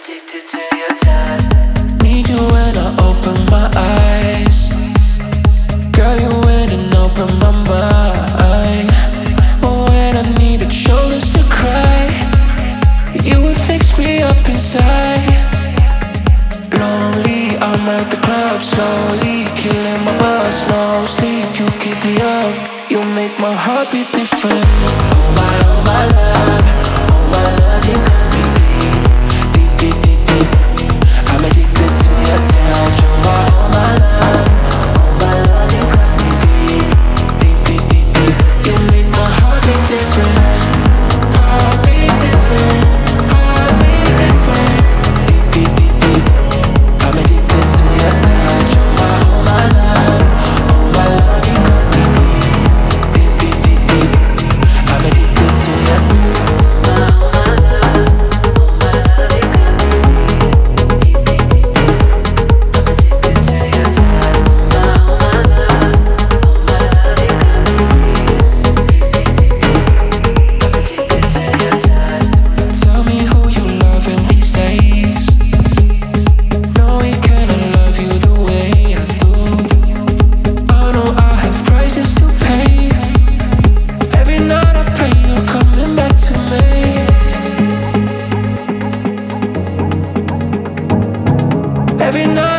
addicted to your touch. Need you when I open my eyes. Girl, you in and open my mind. When I needed shoulders to cry, you would fix me up inside. Lonely, I'm at the club slowly, killing my buzz, no sleep. You keep me up, you make my heart beat different. Oh my love, you got me deep, deep, deep, deep, deep. I'm addicted to your touch. Oh my love, you got me deep, deep, deep, deep, deep. You make my heart beat different, heart beat different, heart beat different. Deep, deep, deep, deep. I'm addicted to your touch. Oh my love, you got me deep, deep, deep, deep, deep. I'm addicted to your Tell me who you loving these days. No, we cannot love you the way I do. I know I have prices to pay. Every night I pray you're coming back to me. Every night